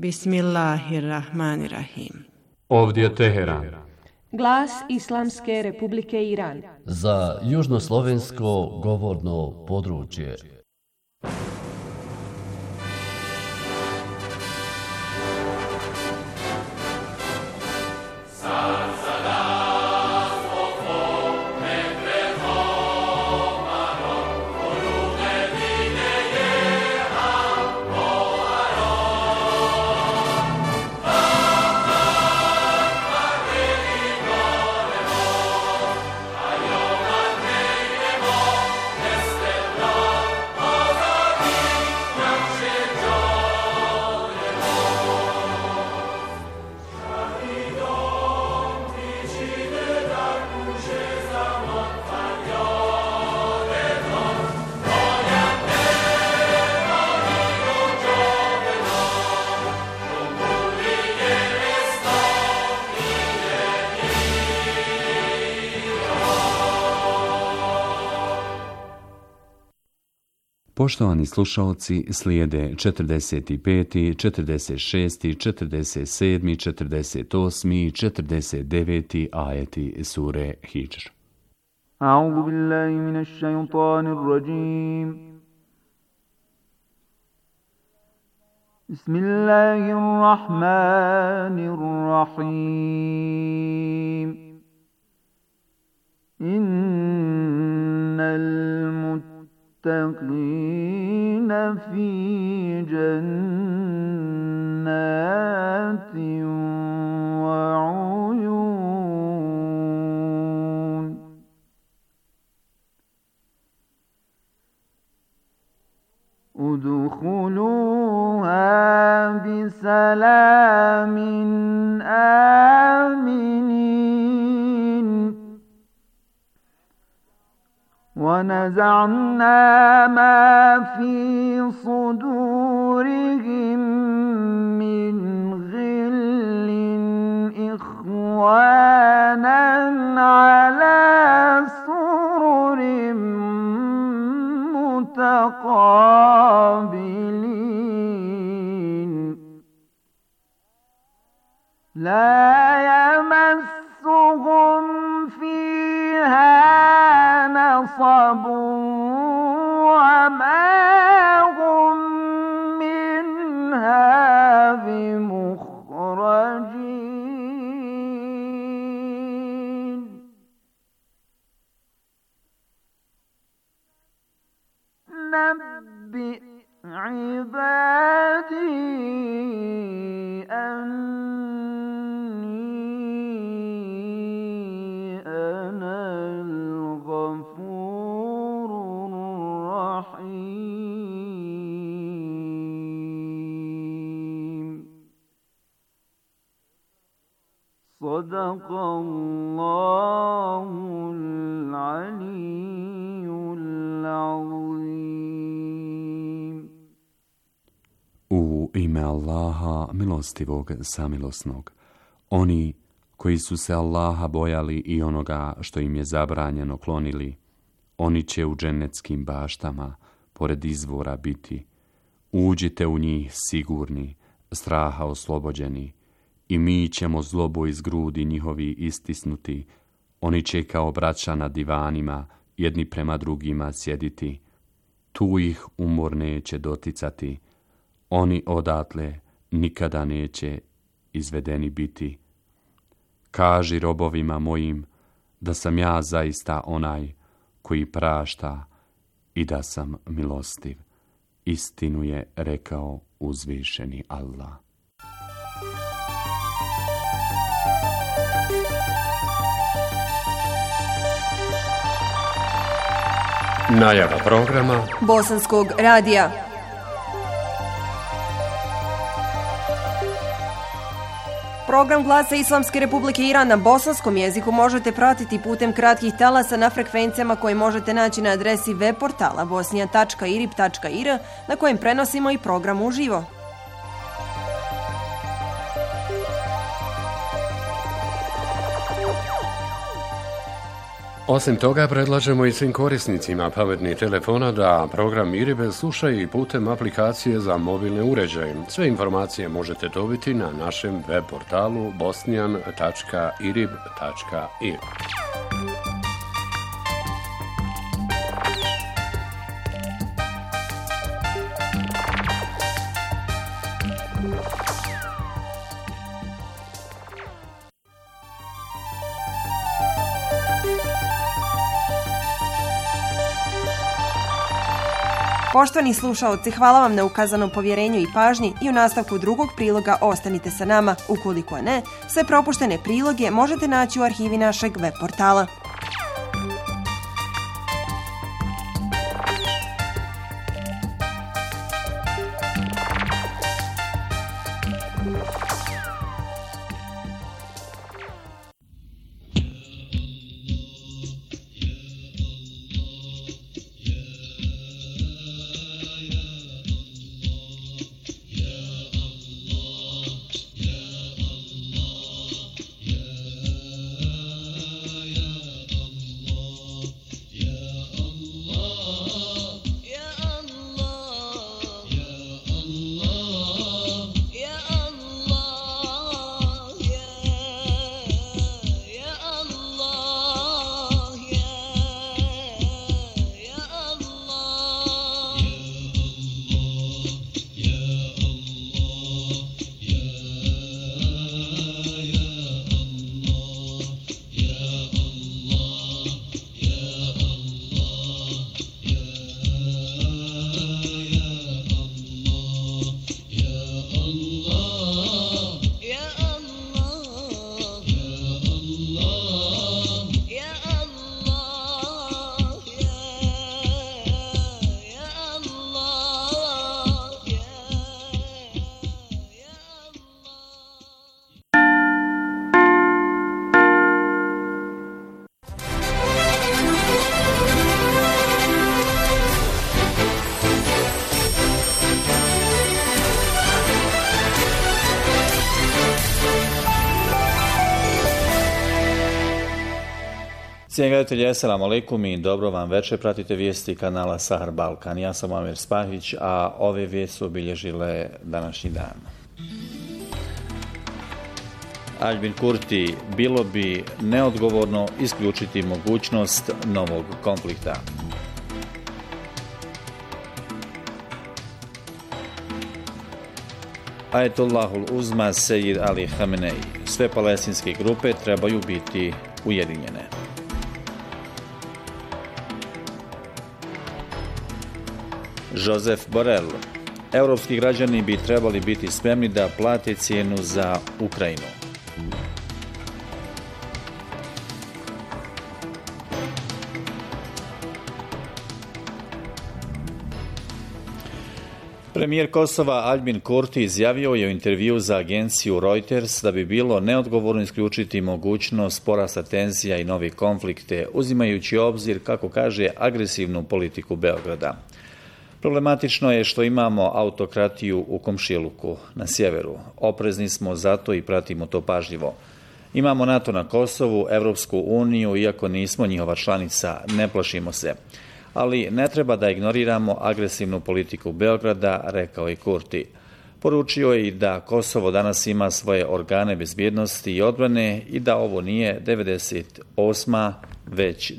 Bismillahirrahmanirrahim. Ovdje je Teheran. Glas Islamske Republike Iran. Za južnoslovensko govorno područje. Poštovani slušalci, slijede 45., 46., 47., 48. i 49. ajeti sure Hidžr. A'udhu billahi minash shaytanir rajim. Bismillahirrahmanirrahim. Innal المتقين في جنات وعيون ادخلوها بسلام آمنين ونزعنا ما في صدورهم من غل إخوانا على سرر متقابلين لا يمسهم فيها نصب وما هم منها بمخرجين نبئ عبادي صدق الله العلي العظيم. U ime Allaha, milostivog, samilosnog. Oni koji su se Allaha bojali i onoga što im je zabranjeno klonili, oni će u džennetskim baštama, pored izvora biti. Uđite u njih sigurni, straha oslobođeni, i mi ćemo zlobu iz grudi njihovi istisnuti. Oni će kao braća na divanima, jedni prema drugima sjediti. Tu ih umor neće doticati. Oni odatle nikada neće izvedeni biti. Kaži robovima mojim da sam ja zaista onaj koji prašta i da sam milostiv. Istinu je rekao uzvišeni Allah. Najava programa Bosanskog radija. Program Glasa Islamske Republike Iran na bosanskom jeziku možete pratiti putem kratkih talasa na frekvencijama koje možete naći na adresi web portala bosnija.irib.ir na kojem prenosimo i program uživo. Osim toga, predlažemo i svim korisnicima pametnih telefona da program IRIB slušaju i putem aplikacije za mobilne uređaje. Sve informacije možete dobiti na našem web portalu bosnian.irib.ir. Poštovani slušaoci, hvala vam na ukazanom povjerenju i pažnji i u nastavku drugog priloga ostanite sa nama. Ukoliko ne, sve propuštene priloge možete naći u arhivi našeg web portala. Cijenjeni gledatelji, assalamu alaikum i dobro vam večer. Pratite vijesti kanala Sahar Balkan. Ja sam Amir Spahić, a ove vijesti su obilježile današnji dan. Albin Kurti: bilo bi neodgovorno isključiti mogućnost novog konflikta. Ajetollahul Uzma Sejid Ali Hamenei: sve palestinske grupe trebaju biti ujedinjene. Joseph Borrell: europski građani bi trebali biti spremni da plate cijenu za Ukrajinu. Premijer Kosova Albin Kurti izjavio je u intervjuu za agenciju Reuters da bi bilo neodgovorno isključiti mogućnost porasta tenzija i novih konflikte, uzimajući u obzir, kako kaže, agresivnu politiku Beograda. Problematično je što imamo autokratiju u komšiluku na sjeveru. Oprezni smo zato i pratimo to pažljivo. Imamo NATO na Kosovu, Evropsku uniju, iako nismo njihova članica, ne plašimo se. Ali ne treba da ignoriramo agresivnu politiku Beograda, rekao je Kurti. Poručio je i da Kosovo danas ima svoje organe bezbjednosti i odbrane i da ovo nije 98. već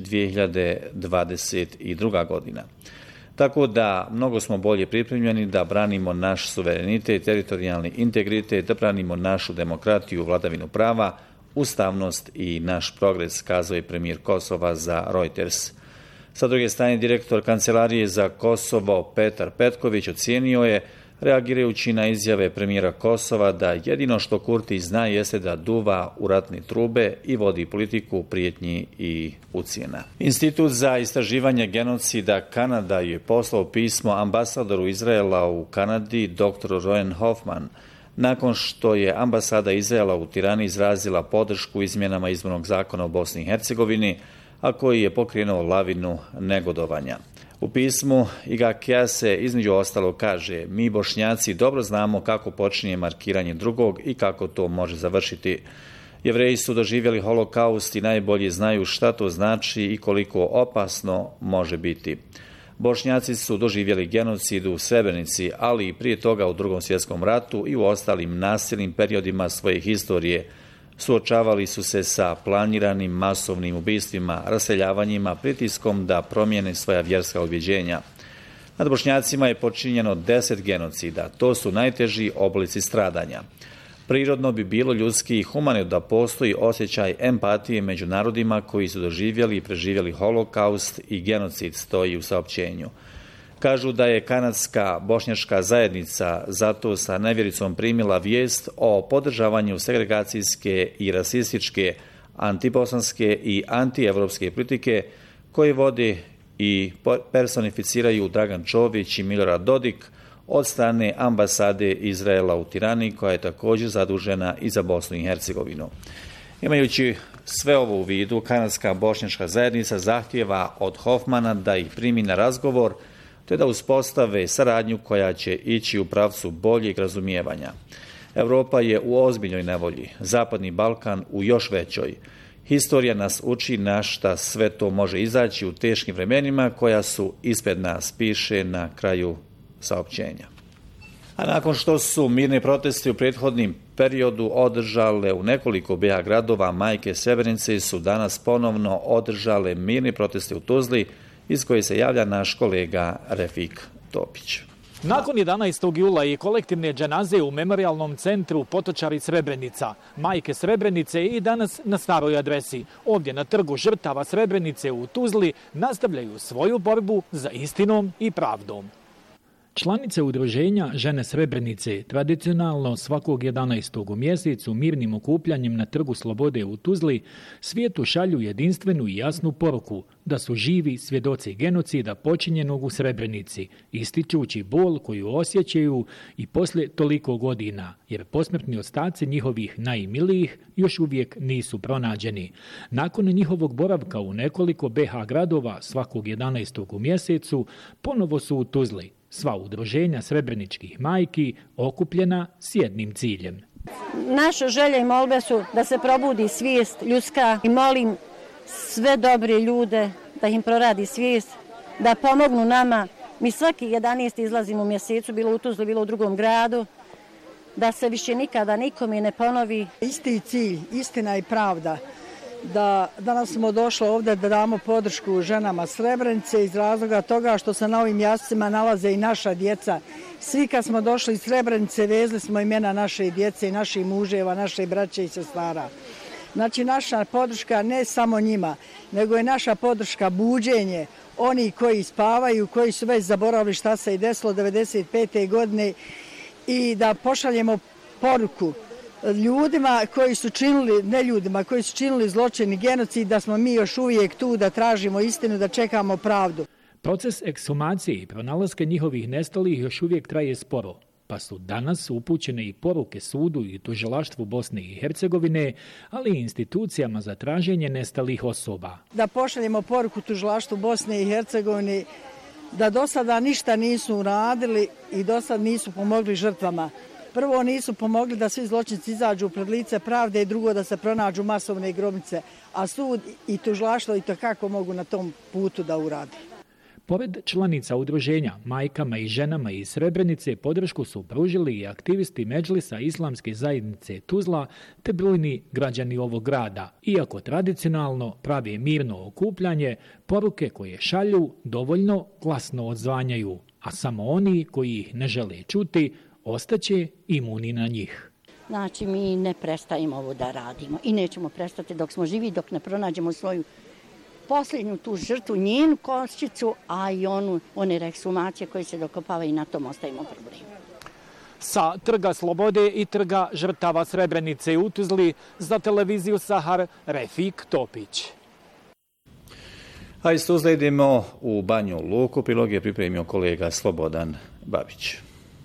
2022. godina. Tako da mnogo smo bolje pripremljeni da branimo naš suverenitet, teritorijalni integritet, da branimo našu demokratiju, vladavinu prava, ustavnost i naš progres, kazao je premijer Kosova za Reuters. Sa druge strane, direktor Kancelarije za Kosovo Petar Petković ocijenio je, reagirajući na izjave premijera Kosova, da jedino što Kurti zna jeste da duva u ratne trube i vodi politiku prijetnji i ucjena. Institut za istraživanje genocida Kanada je poslao pismo ambasadoru Izraela u Kanadi, dr. Rowan Hoffman, nakon što je ambasada Izraela u Tirani izrazila podršku izmjenama izbornog zakona u Bosni i Hercegovini, a koji je pokrenuo lavinu negodovanja. U pismu IGAK-a se između ostalog kaže: mi Bošnjaci dobro znamo kako počinje markiranje drugog i kako to može završiti. Jevreji su doživjeli holokaust i najbolje znaju šta to znači i koliko opasno može biti. Bošnjaci su doživjeli genocid u Srebrenici, ali i prije toga u Drugom svjetskom ratu i u ostalim nasilnim periodima svoje historije. Suočavali su se sa planiranim masovnim ubistvima, raseljavanjima, pritiskom da promijene svoja vjerska ubjeđenja. Nad Bošnjacima je počinjeno 10 genocida. To su najteži oblici stradanja. Prirodno bi bilo ljudski i humano da postoji osjećaj empatije među narodima koji su doživjeli i preživjeli holokaust i genocid, stoji u saopćenju. Kažu da je kanadska bošnjačka zajednica zato sa nevjericom primila vijest o podržavanju segregacijske i rasističke, antibosanske i antievropske politike koje vode i personificiraju Dragan Čović i Milorad Dodik od strane ambasade Izraela u Tirani, koja je također zadužena i za Bosnu i Hercegovinu. Imajući sve ovo u vidu, kanadska bošnjačka zajednica zahtijeva od Hofmana da ih primi na razgovor, te da uspostave saradnju koja će ići u pravcu boljeg razumijevanja. Europa je u ozbiljnoj nevolji, Zapadni Balkan u još većoj. Historija nas uči na šta sve to može izaći u teškim vremenima koja su ispred nas, piše na kraju saopćenja. A nakon što su mirni protesti u prethodnim periodu održale u nekoliko BiH gradova, majke Srebrenice su danas ponovno održale mirni protesti u Tuzli, iz koje se javlja naš kolega Refik Topić. Nakon 11. jula i kolektivne dženaze u memorialnom centru Potočari Srebrenica, majke Srebrenice i danas na staroj adresi. Ovdje na trgu žrtava Srebrenice u Tuzli nastavljaju svoju borbu za istinom i pravdom. Članice udruženja Žene Srebrenice tradicionalno svakog 11. u mjesecu mirnim okupljanjem na Trgu Slobode u Tuzli svijetu šalju jedinstvenu i jasnu poruku da su živi svjedoci genocida počinjenog u Srebrenici, ističući bol koju osjećaju i poslije toliko godina, jer posmrtni ostaci njihovih najmilijih još uvijek nisu pronađeni. Nakon njihovog boravka u nekoliko BiH gradova svakog 11. u mjesecu, ponovo su u Tuzli. Sva udruženja srebreničkih majki okupljena s jednim ciljem. Naša želja i molbe su da se probudi svijest ljudska i molim sve dobre ljude da im proradi svijest, da pomognu nama. Mi svaki 11. izlazimo u mjesecu, bilo u Tuzli, bilo u drugom gradu, da se više nikada nikome ne ponovi. Isti cilj, istina i pravda. Da danas smo došli ovdje da damo podršku ženama Srebrenice iz razloga toga što se na ovim jascima nalaze i naša djeca. Svi kad smo došli iz Srebrenice vezli smo imena naše djece i naših muževa, naše braće i sestara. Znači naša podrška ne samo njima, nego je naša podrška buđenje oni koji spavaju, koji su već zaboravili šta se i desilo 1995. godine i da pošaljemo poruku ljudima koji su činili, ne ljudima, koji su činili zločin i genocid, da smo mi još uvijek tu, da tražimo istinu, da čekamo pravdu. Proces ekshumacije i pronalaska njihovih nestalih još uvijek traje sporo, pa su danas upućene i poruke sudu i tužilaštvu Bosne i Hercegovine, ali i institucijama za traženje nestalih osoba. Da pošaljemo poruku tužilaštvu Bosne i Hercegovine da do sada ništa nisu uradili i do sada nisu pomogli žrtvama. Prvo, nisu pomogli da svi zločinci izađu pred lice pravde i drugo, da se pronađu masovne grobnice, a sud i tužilaštvo i to kako mogu na tom putu da uradi. Pored članica udruženja, majkama i ženama iz Srebrenice podršku su pružili i aktivisti Medžlisa Islamske zajednice Tuzla te brojni građani ovog grada. Iako tradicionalno prave mirno okupljanje, poruke koje šalju dovoljno glasno odzvanjaju, a samo oni koji ih ne žele čuti ostaće imuni na njih. Znači mi ne prestajemo ovo da radimo i nećemo prestati dok smo živi, dok ne pronađemo svoju posljednju tu žrtvu, njenu koščicu, a i one ekshumacije koje se dokopavaju i na tom ostavimo problem. Sa Trga Slobode i Trga žrtava Srebrenice u Tuzli za televiziju Sahar, Refik Topić. A iz Tuzle idemo u Banju Luku, prilog je pripremio kolega Slobodan Babić.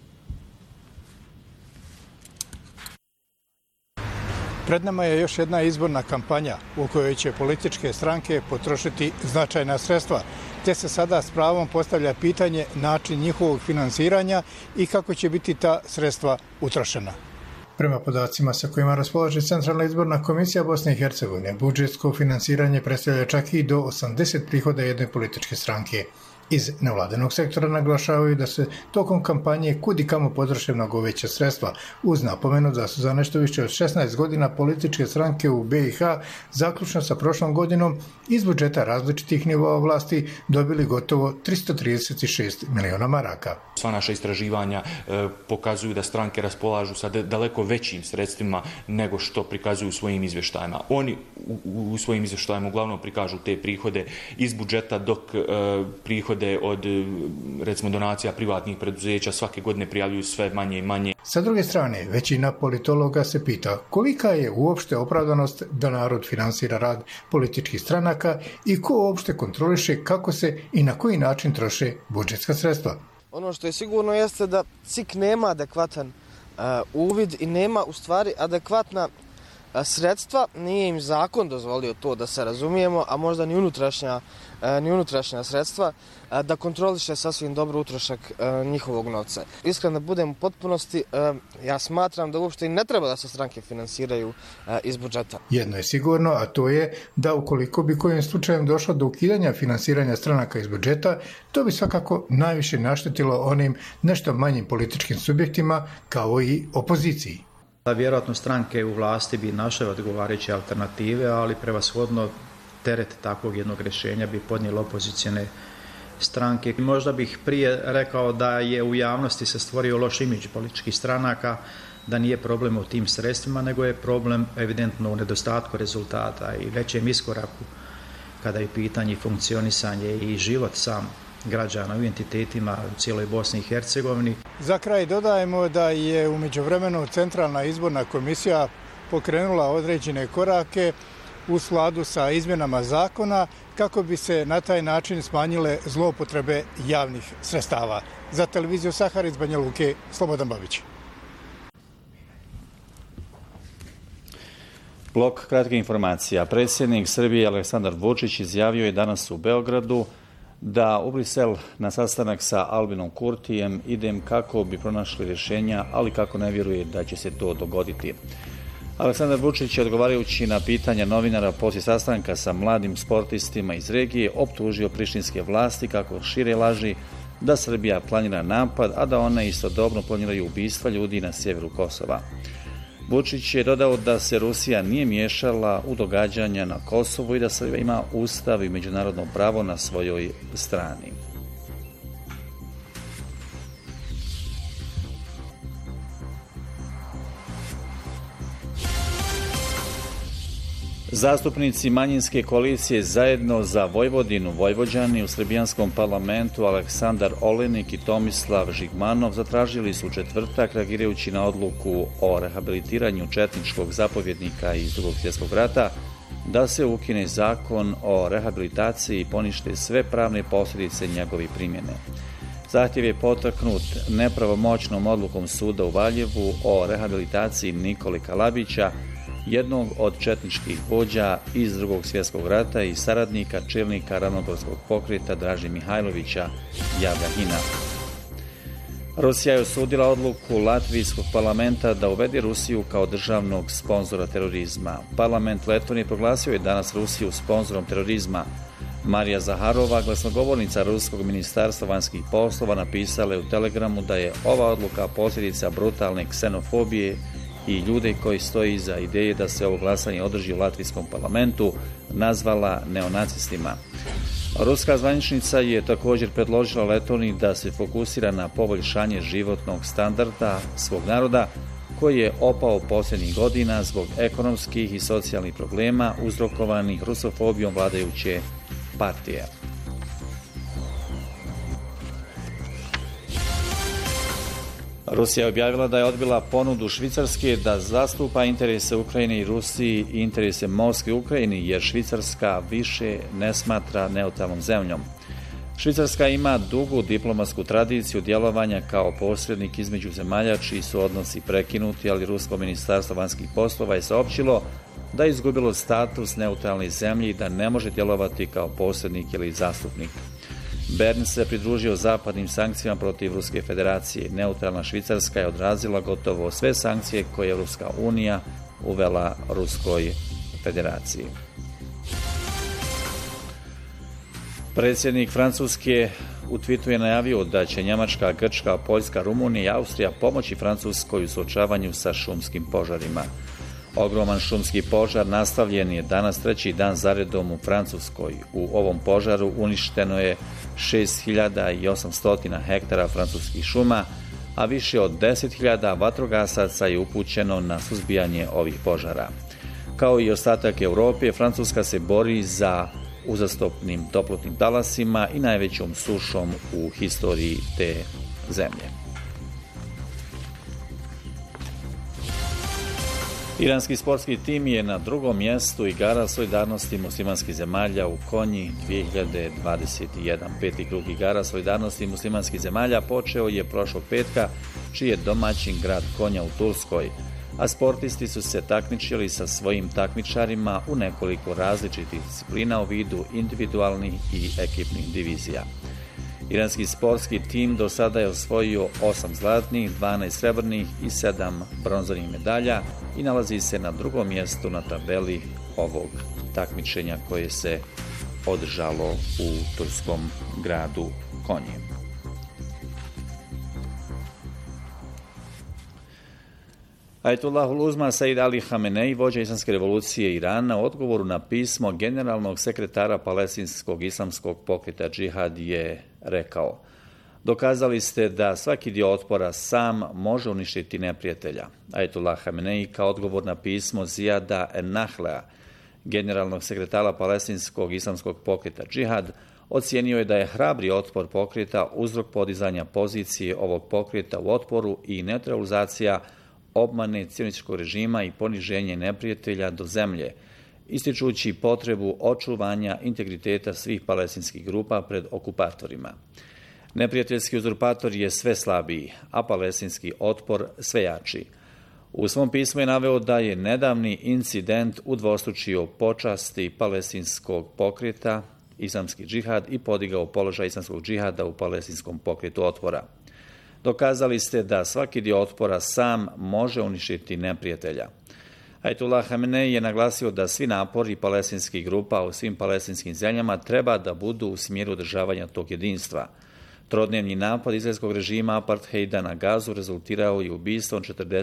Pred nama je još jedna izborna kampanja u kojoj će političke stranke potrošiti značajna sredstva, te se sada s pravom postavlja pitanje način njihovog finansiranja i kako će biti ta sredstva utrošena. Prema podacima sa kojima raspolaže Centralna izborna komisija Bosne i Hercegovine, budžetsko finansiranje predstavlja čak i do 80 prihoda jedne političke stranke. Iz nevladinog sektora naglašavaju da se tokom kampanje kudikamo potroše mnogo veća sredstva, uz napomenu da su za nešto više od 16 godina političke stranke u BiH, zaključno sa prošlom godinom, iz budžeta različitih nivoa vlasti dobili gotovo 336 miliona maraka. Sva naša istraživanja pokazuju da stranke raspolažu sa daleko većim sredstvima nego što prikazuju u svojim izvještajima. Oni u svojim izvještajima uglavnom prikažu te prihode iz budžeta, dok prihode od, recimo, donacija privatnih preduzeća svake godine prijavljuju sve manje i manje. Sa druge strane, većina politologa se pita kolika je uopšte opravdanost da narod finansira rad političkih stranaka i ko uopšte kontroliše kako se i na koji način troše budžetska sredstva. Ono što je sigurno jeste da CIK nema adekvatan uvid i nema u stvari adekvatna sredstva, nije im zakon dozvolio to, da se razumijemo, a možda ni unutrašnja sredstva, da kontroliše sasvim dobro utrošak njihovog novca. Iskreno da budem u potpunosti, ja smatram da uopšte i ne treba da se stranke finansiraju iz budžeta. Jedno je sigurno, a to je da ukoliko bi kojim slučajem došlo do ukidanja finansiranja stranaka iz budžeta, to bi svakako najviše naštetilo onim nešto manjim političkim subjektima kao i opoziciji. Vjerojatno stranke u vlasti bi našle odgovarajuće alternative, ali prevashodno teret takvog jednog rješenja bi podnijelo opozicijne stranke. Možda bih prije rekao da je u javnosti se stvorio loš imidž političkih stranaka, da nije problem u tim sredstvima, nego je problem evidentno u nedostatku rezultata i većem iskoraku kada je pitanje funkcionisanje i život sam građana u entitetima u cijeloj Bosni i Hercegovini. Za kraj dodajemo da je u međuvremenu Centralna izborna komisija pokrenula određene korake u skladu sa izmjenama zakona kako bi se na taj način smanjile zloupotrebe javnih sredstava. Za televiziju Sahar iz Banja Luke, Slobodan Babić. Blok kratkih informacija. Predsjednik Srbije Aleksandar Vučić izjavio je danas u Beogradu da u Brisel na sastanak sa Albinom Kurtijem idem kako bi pronašli rješenja, ali kako ne vjeruje da će se to dogoditi. Aleksandar Vučić je, odgovarajući na pitanja novinara poslije sastanka sa mladim sportistima iz regije, optužio prištinske vlasti kako šire laži da Srbija planira napad, a da one istodobno planiraju ubistva ljudi na sjeveru Kosova. Vučić je dodao da se Rusija nije miješala u događanja na Kosovu i da Srbija ima ustav i međunarodno pravo na svojoj strani. Zastupnici manjinske koalicije Zajedno za Vojvodinu Vojvođani u srbijanskom parlamentu Aleksandar Olenik i Tomislav Žigmanov zatražili su u četvrtak, reagirajući na odluku o rehabilitiranju četničkog zapovjednika iz Drugog svjetskog rata, da se ukine zakon o rehabilitaciji i ponište sve pravne posljedice njegove primjene. Zahtjev je potaknut nepravomoćnom odlukom suda u Valjevu o rehabilitaciji Nikole Kalabića, jednog od četničkih vođa iz Drugog svjetskog rata i saradnika čelnika ravnodorskog pokreta Draže Mihajlovića, javlja HINA. Rusija je osudila odluku Latvijskog parlamenta da uvede Rusiju kao državnog sponzora terorizma. Parlament Letonije proglasio je danas Rusiju sponzorom terorizma. Marija Zaharova, glasnogovornica Ruskog ministarstva vanjskih poslova, napisala je u telegramu da je ova odluka posljedica brutalne ksenofobije i ljude koji stoji iza ideje da se ovo glasanje održi u Latvijskom parlamentu nazvala neonacistima. Ruska zvaničnica je također predložila Letoniji da se fokusira na poboljšanje životnog standarda svog naroda, koji je opao posljednjih godina zbog ekonomskih i socijalnih problema uzrokovanih rusofobijom vladajuće partije. Rusija je objavila da je odbila ponudu Švicarske da zastupa interese Ukrajine i Rusiji i interese Moskve u Ukrajini, jer Švicarska više ne smatra neutralnom zemljom. Švicarska ima dugu diplomatsku tradiciju djelovanja kao posrednik između zemalja čiji su odnosi prekinuti, ali Rusko ministarstvo vanjskih poslova je saopćilo da je izgubilo status neutralne zemlje i da ne može djelovati kao posrednik ili zastupnik. Bern se pridružio zapadnim sankcijama protiv Ruske federacije. Neutralna Švicarska je odrazila gotovo sve sankcije koje je Europska unija uvela Ruskoj federaciji. Predsjednik Francuske u twitu je najavio da će Njemačka, Grčka, Poljska, Rumunija i Austrija pomoći Francuskoj u suočavanju sa šumskim požarima. Ogroman šumski požar nastavljen je danas 3. dan zaredom u Francuskoj. U ovom požaru uništeno je 6800 hektara francuskih šuma, a više od 10.000 vatrogasaca je upućeno na suzbijanje ovih požara. Kao i ostatak Europe, Francuska se bori za uzastopnim toplotnim talasima i najvećom sušom u historiji te zemlje. Iranski sportski tim je na drugom mjestu igara solidarnosti muslimanskih zemalja u Konji 2021. Peti krug igara solidarnosti muslimanskih zemalja počeo je prošlog petka, čiji je domaćin grad Konja u Turskoj, a sportisti su se takmičili sa svojim takmičarima u nekoliko različitih disciplina u vidu individualnih i ekipnih divizija. Iranski sportski tim do sada je osvojio 8 zlatnih, 12 srebrnih i 7 bronzanih medalja i nalazi se na drugom mjestu na tabeli ovog takmičenja koje se održalo u turskom gradu Konji. Ajatullahul Uzma Said Ali Hamenei, vođa islamske revolucije Irana, u odgovoru na pismo generalnog sekretara palestinskog islamskog pokreta Džihad je rekao: dokazali ste da svaki dio otpora sam može uništiti neprijatelja. Ajatullah Hamenei kao odgovor na pismo Zijada en-Nahlea, generalnog sekretara palestinskog islamskog pokreta Džihad, ocijenio je da je hrabri otpor pokreta uzrok podizanja pozicije ovog pokreta u otporu i neutralizacija obmane cionističkog režima i poniženje neprijatelja do zemlje, ističući potrebu očuvanja integriteta svih palestinskih grupa pred okupatorima. Neprijateljski uzurpator je sve slabiji, a palestinski otpor sve jači. U svom pismu je naveo da je nedavni incident udvostručio počasti palestinskog pokreta Islamski džihad i podigao položaj islamskog džihada u palestinskom pokretu otpora. Dokazali ste da svaki dio otpora sam može uništiti neprijatelja. Ajatullah Hamenei je naglasio da svi napori palestinskih grupa u svim palestinskim zemljama treba da budu u smjeru održavanja tog jedinstva. Trodnevni napad izraelskog režima apartheida na Gazu rezultirao je ubistvom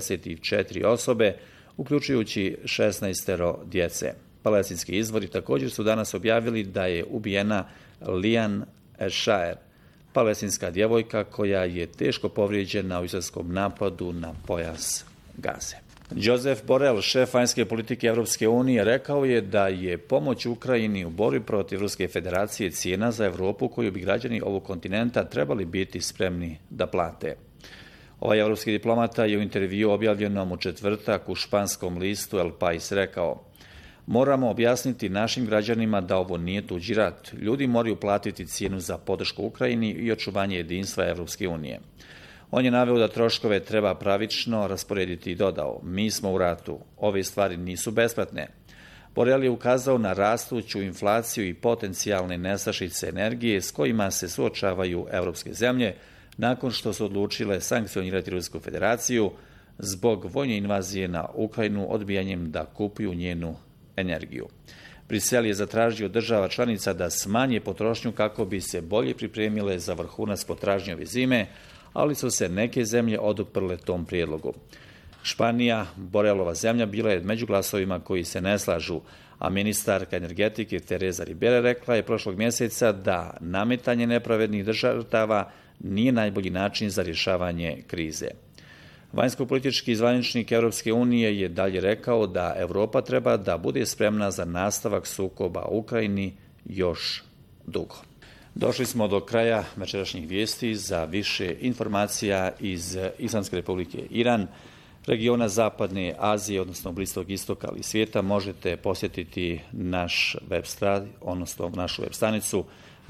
44 osobe, uključujući 16 djece. Palestinski izvori također su danas objavili da je ubijena Lian Eshaer, palestinska djevojka koja je teško povrijeđena u izraelskom napadu na pojas Gaze. Joseph Borrell, šef vanjske politike Europske unije, rekao je da je pomoć Ukrajini u borbi protiv Ruske federacije cijena za Europu koju bi građani ovog kontinenta trebali biti spremni da plate. Ovaj evropski diplomata je u intervju objavljenom u četvrtak u španskom listu El País rekao: moramo objasniti našim građanima da ovo nije tuđi rat. Ljudi moraju platiti cijenu za podršku Ukrajini i očuvanje jedinstva Evropske unije. On je naveo da troškove treba pravično rasporediti i dodao: mi smo u ratu, ove stvari nisu besplatne. Borrell je ukazao na rastuću inflaciju i potencijalne nestašice energije s kojima se suočavaju evropske zemlje nakon što su odlučile sankcionirati Rusku federaciju zbog vojne invazije na Ukrajinu odbijanjem da kupuju njenu energiju. Brisel je zatražio država članica da smanje potrošnju kako bi se bolje pripremile za vrhunac potražnje ove zime, ali su se neke zemlje oduprle tom prijedlogu. Španija, Borelova zemlja, bila je među glasovima koji se ne slažu, a ministarka energetike Teresa Ribera rekla je prošlog mjeseca da nametanje nepravednih žrtava nije najbolji način za rješavanje krize. Vanjsko-politički zvaničnik Europske unije je dalje rekao da Europa treba da bude spremna za nastavak sukoba u Ukrajini još dugo. Došli smo do kraja večerašnjih vijesti. Za više informacija iz Islamske republike Iran, regiona Zapadne Azije, odnosno Bliskog istoka ali svijeta, možete posjetiti naš web odnosno našu web stranicu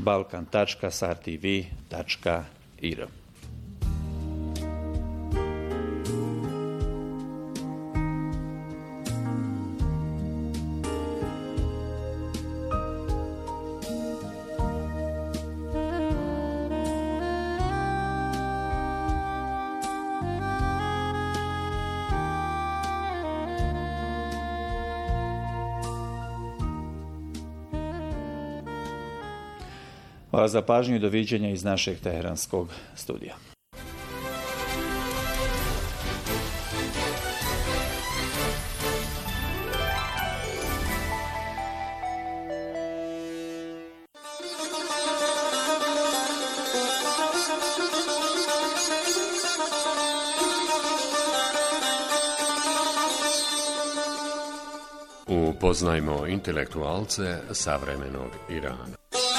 balkan.sartv.ir. Hvala za pažnju i doviđenja iz našeg teheranskog studija. Upoznajmo intelektualce savremenog Irana.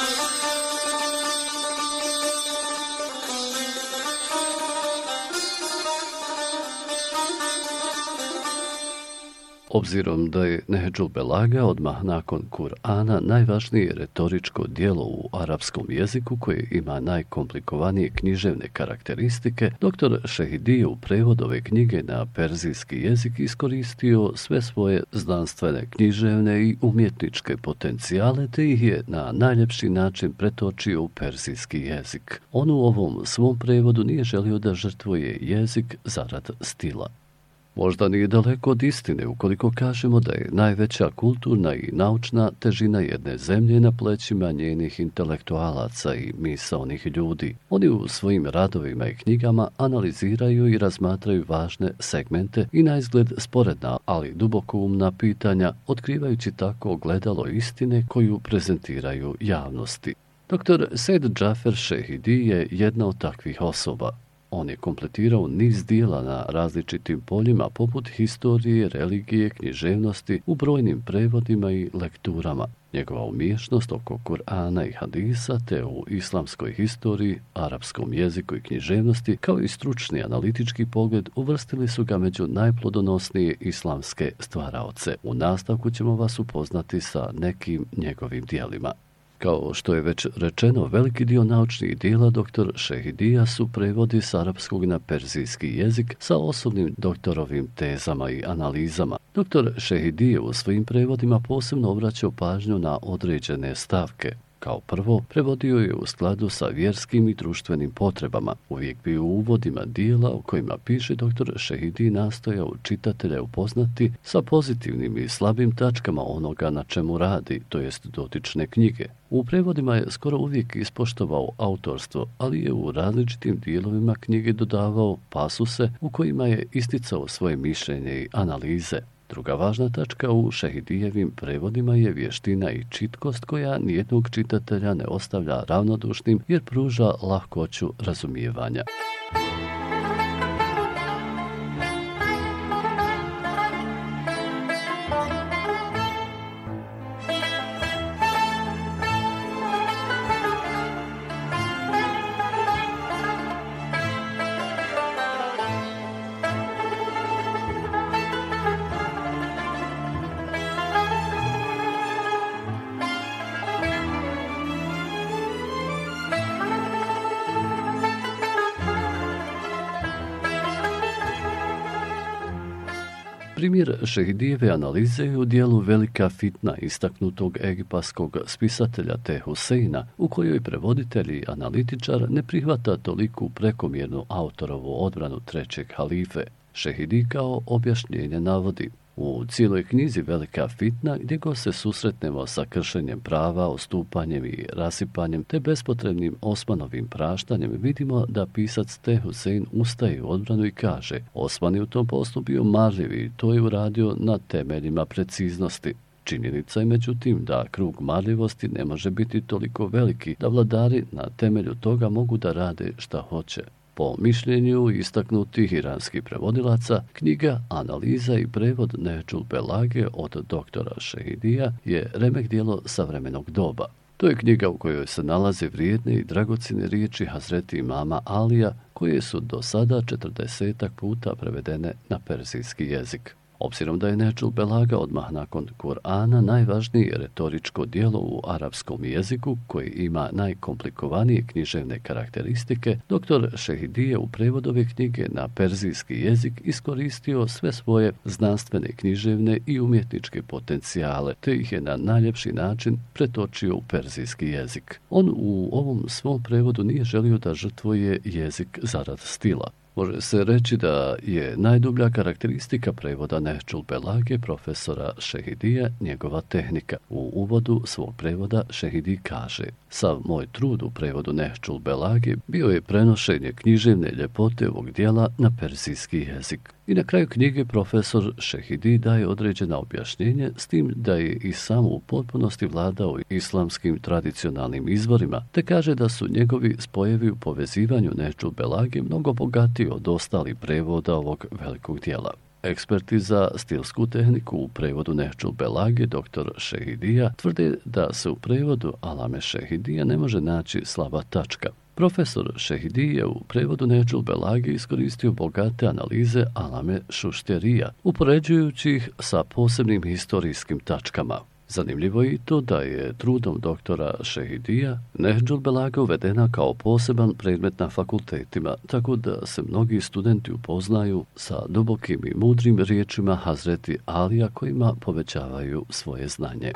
Obzirom da je Nehđul Belaga odmah nakon Kur'ana najvažnije retoričko djelo u arapskom jeziku koje ima najkomplikovanije književne karakteristike, dr. Šehidije u prevod ove knjige na perzijski jezik iskoristio sve svoje znanstvene, književne i umjetničke potencijale te ih je na najljepši način pretočio u perzijski jezik. On u ovom svom prevodu nije želio da žrtvuje jezik zarad stila. Možda nije daleko od istine ukoliko kažemo da je najveća kulturna i naučna težina jedne zemlje na plećima njenih intelektualaca i misaonih ljudi. Oni u svojim radovima i knjigama analiziraju i razmatraju važne segmente i na izgled sporedna, ali dubokoumna pitanja, otkrivajući tako ogledalo istine koju prezentiraju javnosti. Dr. Sejd Džafer Šehidi je jedna od takvih osoba. On je kompletirao niz dijela na različitim poljima poput historije, religije, književnosti u brojnim prevodima i lekturama. Njegova umješnost oko Kur'ana i hadisa te u islamskoj historiji, arapskom jeziku i književnosti kao i stručni analitički pogled uvrstili su ga među najplodonosnije islamske stvaraoce. U nastavku ćemo vas upoznati sa nekim njegovim dijelima. Kao što je već rečeno, veliki dio naučnih dijela dr. Šehidija su prevodi s arapskog na perzijski jezik sa osobnim doktorovim tezama i analizama. Dr. Šehidije u svojim prevodima posebno obraćao pažnju na određene stavke. Kao prvo, prevodio je u skladu sa vjerskim i društvenim potrebama. Uvijek bi u uvodima dijela u kojima piše dr. Šehidi nastojao čitatelja upoznati sa pozitivnim i slabim tačkama onoga na čemu radi, to jest dotične knjige. U prevodima je skoro uvijek ispoštovao autorstvo, ali je u različitim dijelovima knjige dodavao pasuse u kojima je isticao svoje mišljenje i analize. Druga važna tačka u Šehidijevim prevodima je vještina i čitkost koja nijednog čitatelja ne ostavlja ravnodušnim jer pruža lahkoću razumijevanja. Primjer Šehidijeve analize je u dijelu Velika fitna istaknutog egipatskog spisatelja te Huseina, u kojoj prevoditelj i analitičar ne prihvata toliku prekomjernu autorovu odbranu trećeg halife. Šehidi kao objašnjenje navodi: u cijeloj knjizi Velika fitna, gdje go se susretnemo sa kršenjem prava, ostupanjem i rasipanjem te bespotrebnim Osmanovim praštanjem, vidimo da pisac te Husein ustaje u odbranu i kaže: Osman je u tom poslu bio marljiv i to je uradio na temeljima preciznosti. Činjenica je međutim da krug marljivosti ne može biti toliko veliki da vladari na temelju toga mogu da rade šta hoće. Po mišljenju istaknutih iranskih prevodilaca, knjiga Analiza i prevod Nehđul Belage od doktora Šehidija je remek djelo savremenog doba. To je knjiga u kojoj se nalaze vrijedne i dragocjene riječi Hazreti imama Alija, koje su do sada 40 puta prevedene na perzijski jezik. Obzirom da je Nehđul Belaga odmah nakon Kur'ana najvažnije retoričko djelo u arapskom jeziku koji ima najkomplikovanije književne karakteristike, dr. Šehidije u prevodu ove knjige na perzijski jezik iskoristio sve svoje znanstvene, književne i umjetničke potencijale, te ih je na najljepši način pretočio u perzijski jezik. On u ovom svom prevodu nije želio da žrtvuje jezik zarad stila. Može se reći da je najdublja karakteristika prevoda Nehđul Belage profesora Šehidija njegova tehnika. U uvodu svog prevoda Šehidi kaže: sav moj trud u prevodu Nehđul Belage bio je prenošenje književne ljepote ovog dijela na perzijski jezik. I na kraju knjige profesor Šehidi daje određena objašnjenje, s tim da je i sam u potpunosti vladao islamskim tradicionalnim izvorima, te kaže da su njegovi spojevi u povezivanju Nehđul Belage mnogo bogatiji od ostalih prevoda ovog velikog dijela. Eksperti za stilsku tehniku u prevodu Nehđul Belage dr. Šehidija tvrde da se u prevodu Alame Šehidija ne može naći slaba tačka. Profesor Šehidi je u prevodu Nehđul Belage iskoristio bogate analize Alame Šušterija, upoređujući ih sa posebnim historijskim tačkama. Zanimljivo je i to da je trudom doktora Šehidija Nehđul Belaga uvedena kao poseban predmet na fakultetima, tako da se mnogi studenti upoznaju sa dubokim i mudrim riječima Hazreti Alija kojima povećavaju svoje znanje.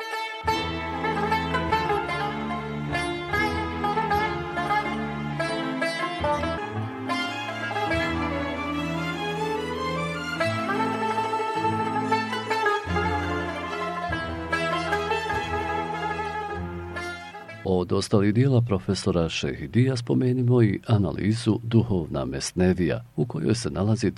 Od ostalih dijela profesora Šehidija spomenimo i analizu Duhovna Mesnevija, u kojoj se nalazi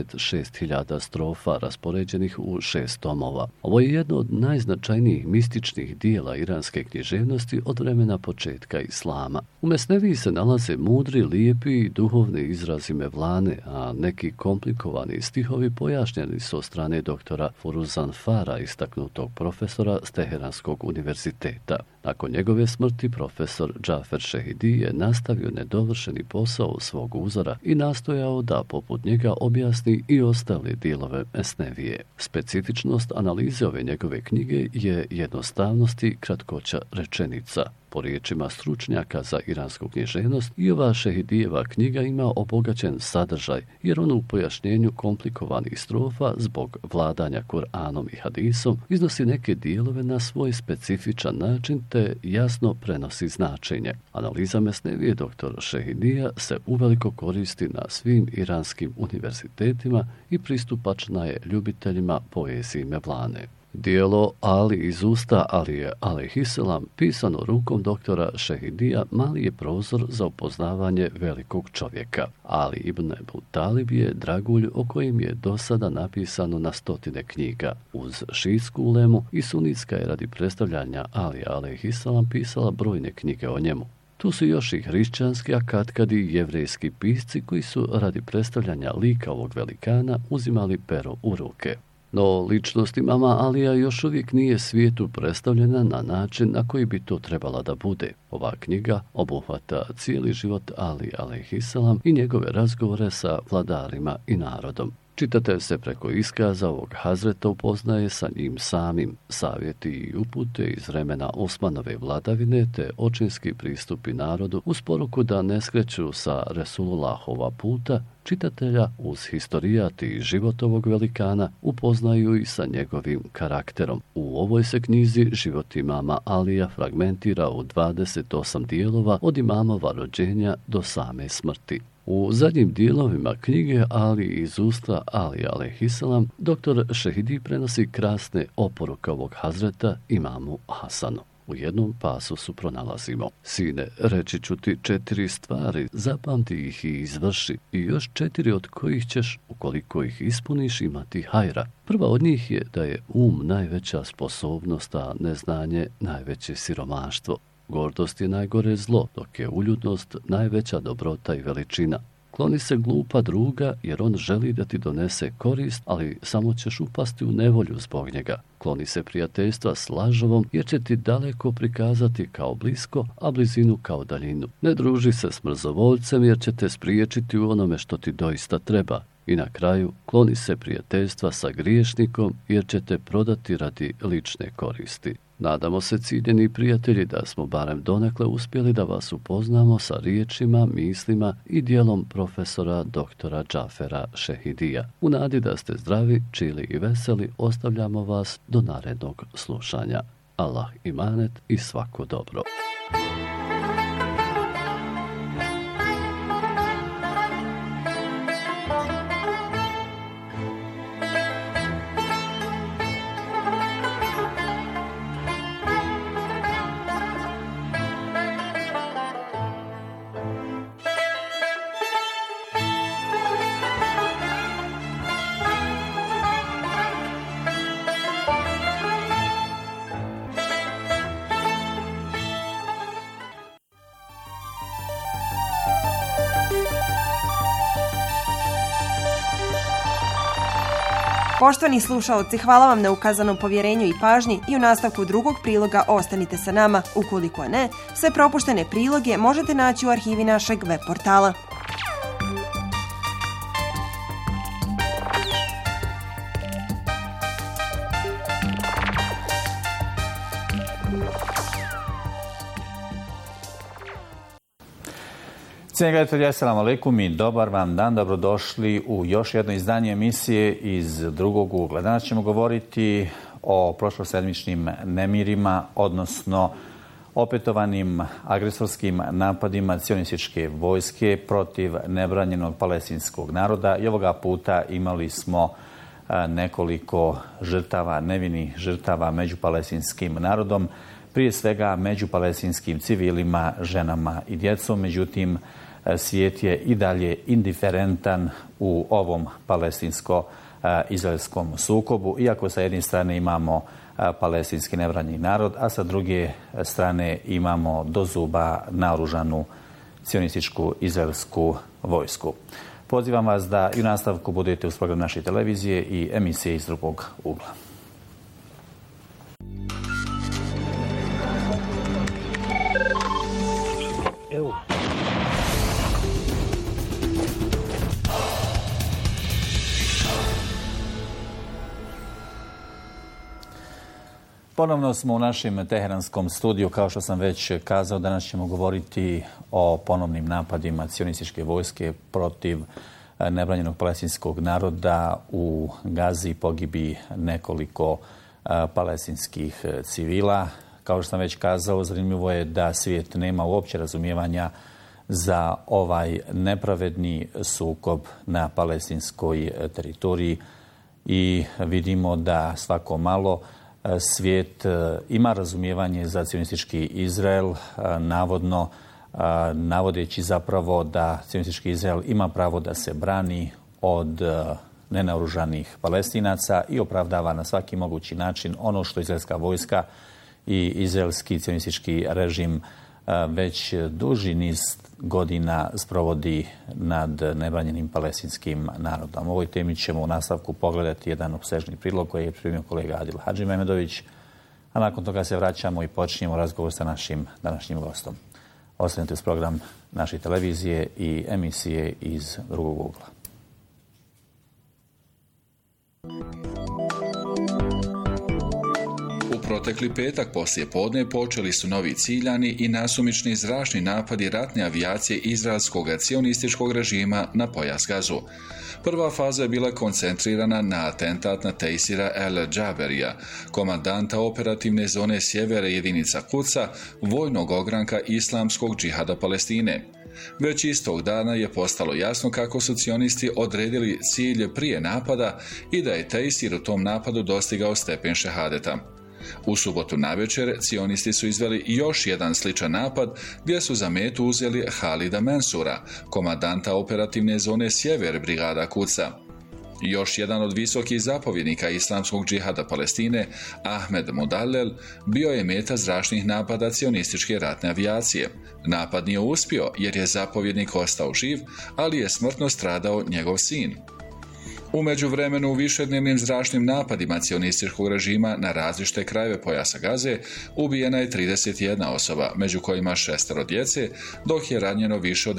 26.000 strofa raspoređenih u 6 tomova. Ovo je jedno od najznačajnijih mističnih dijela iranske književnosti od vremena početka islama. U Mesneviji se nalaze mudri, lijepi i duhovni izrazi Mevlane, a neki komplikovani stihovi pojašnjeni su od strane doktora Furuzanfara, istaknutog profesora s Teheranskog univerziteta. Nakon njegove smrti profesor Džafer Šehidi je nastavio nedovršeni posao svog uzora i nastojao da poput njega objasni i ostale dijelove Mesnevije. Specifičnost analize ove njegove knjige je jednostavnost i kratkoća rečenica. Po riječima stručnjaka za iransku književnost, i ova Šehidijeva knjiga ima obogaćen sadržaj, jer on u pojašnjenju komplikovanih strofa zbog vladanja Kur'anom i hadisom iznosi neke dijelove na svoj specifičan način te jasno prenosi značenje. Analiza Mesnevije dr. Šehidija se uveliko koristi na svim iranskim univerzitetima i pristupačna je ljubiteljima poezije Mevlane. Dijelo Ali iz usta Alije alejhiselam, pisano rukom doktora Šehidija, mali je prozor za upoznavanje velikog čovjeka. Ali ibn Ebu Talib je dragulj o kojem je do sada napisano na 100 knjiga. Uz šiitsku ulemu i sunitska je radi predstavljanja Alija alejhiselam pisala brojne knjige o njemu. Tu su još i hrišćanski, a katkad i jevrejski pisci koji su radi predstavljanja lika ovog velikana uzimali pero u ruke. No, ličnost imama Alija još uvijek nije svijetu predstavljena na način na koji bi to trebala da bude. Ova knjiga obuhvata cijeli život Ali alejhiselam i njegove razgovore sa vladarima i narodom. Čitatelj se preko iskaza ovog Hazreta upoznaje sa njim samim. Savjeti i upute iz vremena Osmanove vladavine te očinski pristupi narodu uz poruku da ne skreću sa Resulullahova puta, čitatelja uz historijat i život ovog velikana upoznaju i sa njegovim karakterom. U ovoj se knjizi život imama Alija fragmentira u 28 dijelova od imamova rođenja do same smrti. U zadnjim dijelovima knjige Ali iz usta Alija alejhiselam, dr. Šehidi prenosi krasne oporuke ovog Hazreta imamu Hasanu. U jednom pasusu pronalazimo: sine, reći ću ti 4 stvari, zapamti ih i izvrši, i još 4 od kojih ćeš, ukoliko ih ispuniš, imati hajra. Prva od njih je da je najveća sposobnost, a neznanje najveće siromaštvo. Gordost je najgore zlo, dok je uljudnost najveća dobrota i veličina. Kloni se glupa druga, jer on želi da ti donese korist, ali samo ćeš upasti u nevolju zbog njega. Kloni se prijateljstva s lažovom, jer će ti daleko prikazati kao blisko, a blizinu kao daljinu. Ne druži se s mrzovoljcem, jer će te spriječiti u onome što ti doista treba. I na kraju, kloni se prijateljstva sa griješnikom, jer će te prodati radi lične koristi. Nadamo se, ciljeni prijatelji, da smo barem donekle uspjeli da vas upoznamo sa riječima, mislima i dijelom profesora doktora Džafera Šehidija. U nadi da ste zdravi, čili i veseli, ostavljamo vas do narednog slušanja. Allah imanet i svako dobro. Poštovani slušaoci, hvala vam na ukazanom povjerenju i pažnji i u nastavku drugog priloga ostanite sa nama. Ukoliko ne, sve propuštene priloge možete naći u arhivi našeg web portala. Cijenjeni gledatelji, assalamu alaikum i dobar vam dan, dobrodošli u još jedno izdanje emisije iz drugog ugla. Danas ćemo govoriti o prošlosedmičnim nemirima, odnosno opetovanim agresorskim napadima cionističke vojske protiv nebranjenog palestinskog naroda i ovoga puta imali smo nekoliko žrtava, nevinih žrtava među palestinskim narodom, prije svega među palestinskim civilima, ženama i djecom. Međutim, svijet je i dalje indiferentan u ovom palestinsko-izraelskom sukobu, iako sa jedne strane imamo palestinski nebranjeni narod, a sa druge strane imamo do zuba naoružanu cionističku izraelsku vojsku. Pozivam vas da i u nastavku budete uz program naše televizije i emisije iz drugog ugla. Evo. Ponovno smo u našem teheranskom studiju. Kao što sam već kazao, danas ćemo govoriti o ponovnim napadima cionističke vojske protiv nebranjenog palestinskog naroda. U Gazi pogibi nekoliko palestinskih civila. Kao što sam već kazao, zanimljivo je da svijet nema uopće razumijevanja za ovaj nepravedni sukob na palestinskoj teritoriji i vidimo da svako malo svijet ima razumijevanje za cionistički Izrael, navodeći zapravo da cionistički Izrael ima pravo da se brani od nenaoružanih Palestinaca i opravdava na svaki mogući način ono što izraelska vojska i izraelski cionistički režim već duži niz godina sprovodi nad nebranjenim palestinskim narodom. O ovoj temi ćemo u nastavku pogledati jedan opsežni prilog koji je pripremio kolega Adil Hadžimehmedović, a nakon toga se vraćamo i počinjemo razgovor sa našim današnjim gostom. Ostanite uz program naše televizije i emisije iz drugog ugla. U protekli petak poslije podne počeli su novi ciljani i nasumični zračni napadi ratne avijacije izraelskog cionističkog režima na pojas Gazu. Prva faza je bila koncentrirana na atentat na Tejsira el-Džaberija, komandanta operativne zone sjevere jedinica Kuca, vojnog ogranka Islamskog džihada Palestine. Već istog dana je postalo jasno kako su cionisti odredili cilj prije napada i da je Tejsir u tom napadu dostigao stepen šehadeta. U subotu navečer cionisti su izveli još jedan sličan napad gdje su za metu uzeli Halida Mensura, komandanta operativne zone Sjever brigada Kuca. Još jedan od visokih zapovjednika Islamskog džihada Palestine, Ahmed Mudallel, bio je meta zračnih napada cionističke ratne avijacije. Napad nije uspio jer je zapovjednik ostao živ, ali je smrtno stradao njegov sin. U međuvremenu, u višednevnim zračnim napadima cionističkog režima na različite krajeve pojasa Gaze ubijena je 31 osoba, među kojima 6 djece, dok je ranjeno više od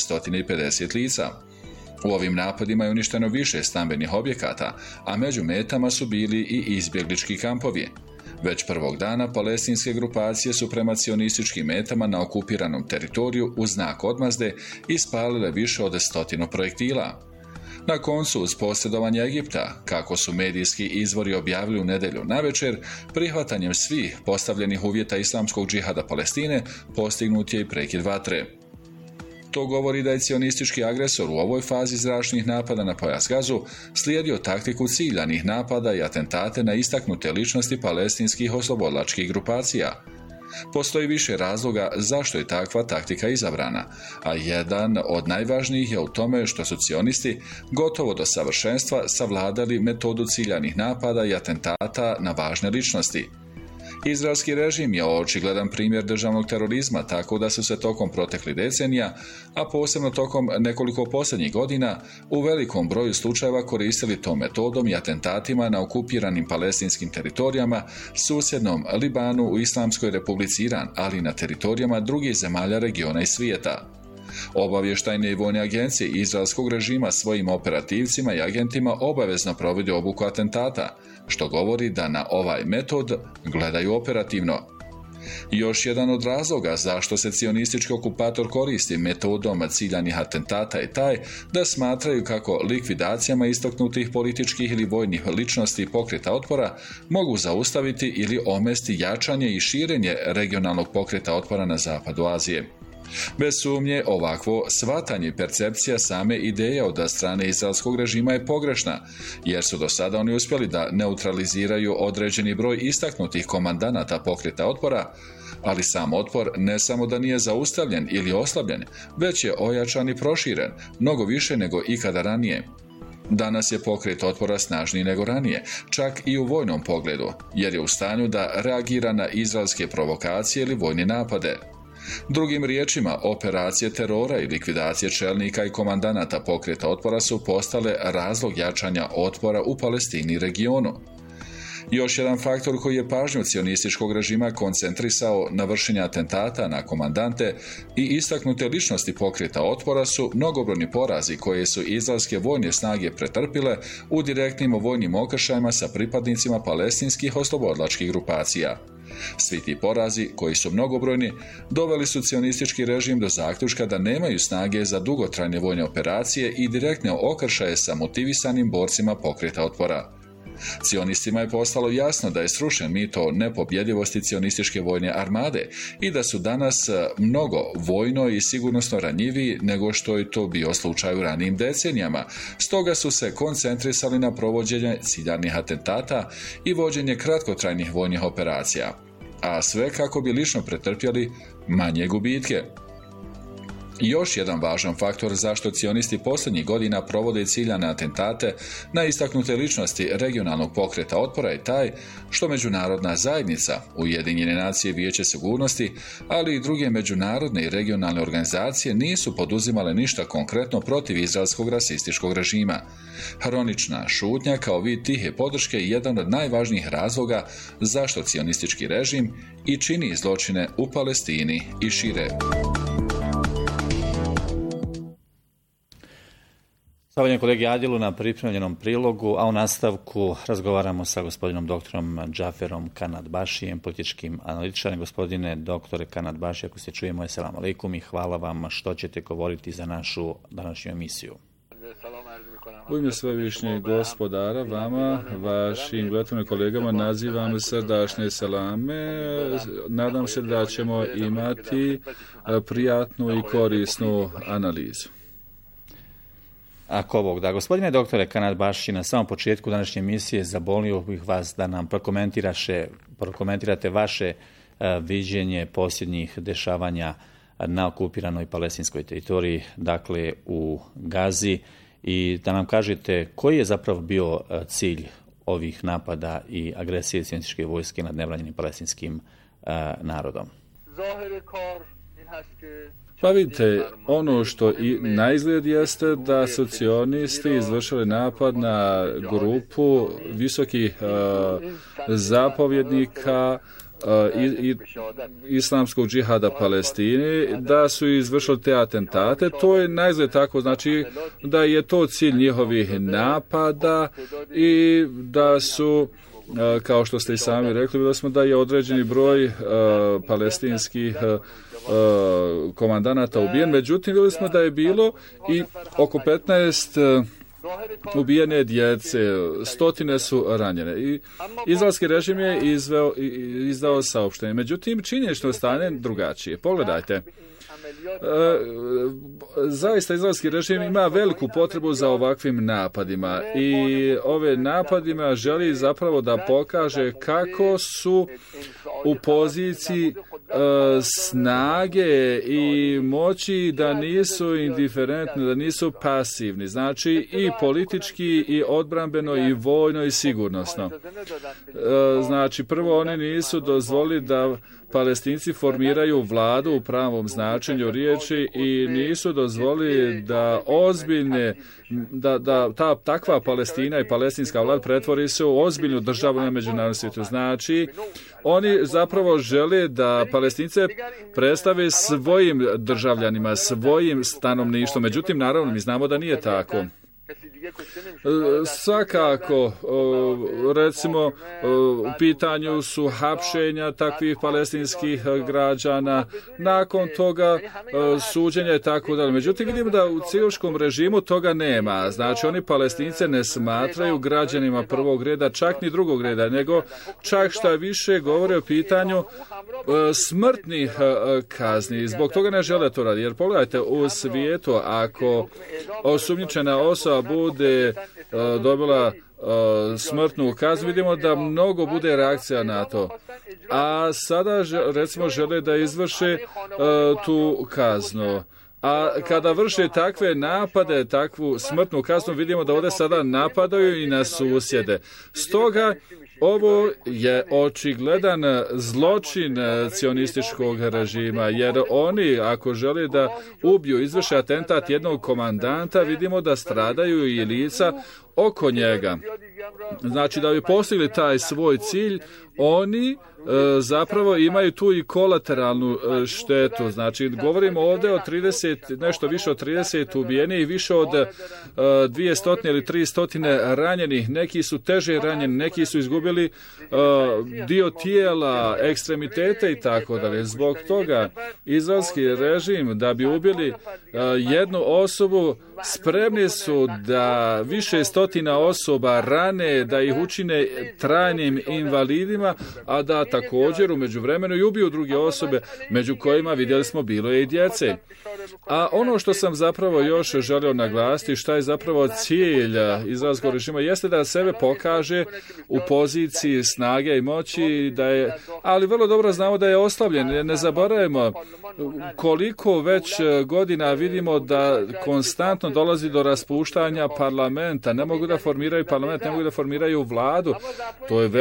250 lica. U ovim napadima je uništeno više stambenih objekata, a među metama su bili i izbjeglički kampovi. Već prvog dana palestinske grupacije su prema cionističkim metama na okupiranom teritoriju u znak odmazde ispalile više od 100 projektila. Na koncu, uz posredovanje Egipta, kako su medijski izvori objavili u nedjelju navečer, prihvatanjem svih postavljenih uvjeta Islamskog džihada Palestine, postignut je i prekid vatre. To govori da je cionistički agresor u ovoj fazi zračnih napada na pojas Gazu slijedio taktiku ciljanih napada i atentate na istaknute ličnosti palestinskih oslobodilačkih grupacija. Postoji više razloga zašto je takva taktika izabrana, a jedan od najvažnijih je u tome što su cionisti gotovo do savršenstva savladali metodu ciljanih napada i atentata na važne ličnosti. Izraelski režim je očigledan primjer državnog terorizma, tako da su se tokom proteklih decenija, a posebno tokom nekoliko posljednjih godina, u velikom broju slučajeva koristili tom metodom i atentatima na okupiranim palestinskim teritorijama, susjednom Libanu, u Islamskoj Republici Iran, ali i na teritorijama drugih zemalja regiona i svijeta. Obavještajne i vojne agencije izraelskog režima svojim operativcima i agentima obavezno provode obuku atentata, što govori da na ovaj metod gledaju operativno. Još jedan od razloga zašto se cionistički okupator koristi metodom ciljanih atentata je taj da smatraju kako likvidacijama istaknutih političkih ili vojnih ličnosti pokreta otpora mogu zaustaviti ili omesti jačanje i širenje regionalnog pokreta otpora na zapadu Azije. Bez sumnje, ovakvo shvatanje i percepcija same ideje od strane izraelskog režima je pogrešna, jer su do sada oni uspjeli da neutraliziraju određeni broj istaknutih komandanata pokreta otpora, ali sam otpor ne samo da nije zaustavljen ili oslabljen, već je ojačan i proširen, mnogo više nego ikada ranije. Danas je pokret otpora snažniji nego ranije, čak i u vojnom pogledu, jer je u stanju da reagira na izraelske provokacije ili vojne napade. Drugim riječima, operacije terora i likvidacije čelnika i komandanata pokreta otpora su postale razlog jačanja otpora u Palestini i regionu. Još jedan faktor koji je pažnju cionističkog režima koncentrisao na vršenje atentata na komandante i istaknute ličnosti pokreta otpora su mnogobrojni porazi koje su izraelske vojne snage pretrpile u direktnim vojnim okršajima sa pripadnicima palestinskih oslobodilačkih grupacija. Svi ti porazi, koji su mnogobrojni, doveli su cionistički režim do zaključka da nemaju snage za dugotrajne vojne operacije i direktne okršaje sa motivisanim borcima pokreta otpora. Cionistima je postalo jasno da je srušen mit o nepobjedivosti cionističke vojne armade i da su danas mnogo vojno i sigurnosno ranjiviji nego što je to bio slučaj u ranijim decenijama. Stoga su se koncentrisali na provođenje ciljanih atentata i vođenje kratkotrajnih vojnih operacija, a sve kako bi lično pretrpjeli manje gubitke. Još jedan važan faktor zašto cionisti posljednjih godina provode ciljane atentate na istaknute ličnosti regionalnog pokreta otpora je taj što međunarodna zajednica, Ujedinjene nacije, Vijeće sigurnosti, ali i druge međunarodne i regionalne organizacije nisu poduzimale ništa konkretno protiv izraelskog rasističkog režima. Hronična šutnja kao vid tihe podrške je jedan od najvažnijih razloga zašto cionistički režim i čini zločine u Palestini i šire. Zahvaljujem kolegi Adilu na pripremljenom prilogu, a u nastavku razgovaramo sa gospodinom doktorom Džaferom Kanadbašijem, političkim analitičarem. Gospodine doktore Kanadbaši, ako se čujemo, selam alejkum i hvala vam što ćete govoriti za našu današnju emisiju. U ime svevišnjeg gospodara, vama, vašim gledateljnim kolegama, nazivam srdačne selame. Nadam se da ćemo imati prijatnu i korisnu analizu. Ako Bog da. Gospodine doktore Kanadbaši, na samom početku današnje emisije zamolio bih vas da nam prokomentirate vaše viđenje posljednjih dešavanja na okupiranoj palestinskoj teritoriji, dakle u Gazi, i da nam kažete koji je zapravo bio cilj ovih napada i agresije cionističke vojske nad nebranjenim palestinskim narodom. Pa vidite, ono što i na izgled jeste da su cionisti izvršili napad na grupu visokih zapovjednika islamskog džihada Palestini, da su izvršili te atentate. To je na izgled tako, znači da je to cilj njihovih napada i da su, kao što ste i sami rekli, vidjeli smo da je određeni broj palestinskih komandanata ubijen, međutim vidjeli smo da je bilo i oko 15 ubijene djece, stotine su ranjene i izraelski režim je izdao saopštenje. Međutim, činjenično stanje drugačije. Pogledajte, zaista izraelski režim ima veliku potrebu za ovakvim napadima i ove napadima želi zapravo da pokaže kako su u poziciji snage i moći da nisu indiferentni, da nisu pasivni, znači i politički i odbrambeno i vojno i sigurnosno. Znači prvo oni nisu dozvolili da Palestinci formiraju vladu u pravom značenju riječi i nisu dozvolili da ozbiljne, da takva Palestina i palestinska vlada pretvori se u ozbiljnu državu na međunarodnom svijetu. Znači, oni zapravo žele da Palestince predstave svojim državljanima, svojim stanovništvom. Međutim, naravno, mi znamo da nije tako. Svakako, recimo, u pitanju su hapšenja takvih palestinskih građana, nakon toga suđenja i tako dalje. Međutim, vidimo da u cijelskom režimu toga nema. Znači, oni Palestince ne smatraju građanima prvog reda, čak ni drugog reda, nego čak šta više govore o pitanju smrtnih kazni. Zbog toga ne žele to raditi. Jer pogledajte, u svijetu, ako osumnjičena osoba bude dobila smrtnu kaznu, vidimo da mnogo bude reakcija na to. A sada, recimo, žele da izvrše tu kaznu. A kada vrše takve napade, takvu smrtnu kaznu, vidimo da ovdje sada napadaju i na susjede. Stoga, ovo je očigledan zločin cionističkog režima, jer oni, ako žele da ubiju, izvrše atentat jednog komandanta, vidimo da stradaju i lica oko njega. Znači, da bi postigli taj svoj cilj, oni zapravo imaju tu i kolateralnu štetu. Znači, govorimo ovdje o 30, nešto više od 30 ubijenih i više od 200 ili 300 ranjenih. Neki su teže ranjeni, neki su izgubili dio tijela, ekstremitete i tako dalje. Zbog toga izraelski režim, da bi ubili jednu osobu, spremni su da više stotina osoba rane, da ih učine trajnim invalidima, a da također u međuvremenu i ubiju druge osobe, među kojima, vidjeli smo, bilo je i djece. A ono što sam zapravo još želio naglasiti, šta je zapravo cilj izraelskog režima, jeste da sebe pokaže u poziciji snage i moći, ali vrlo dobro znamo da je oslabljen. Ne zaboravimo koliko već godina vidimo da konstantno dolazi do raspuštanja parlamenta. Ne mogu da formiraju parlament, ne mogu da formiraju vladu. To je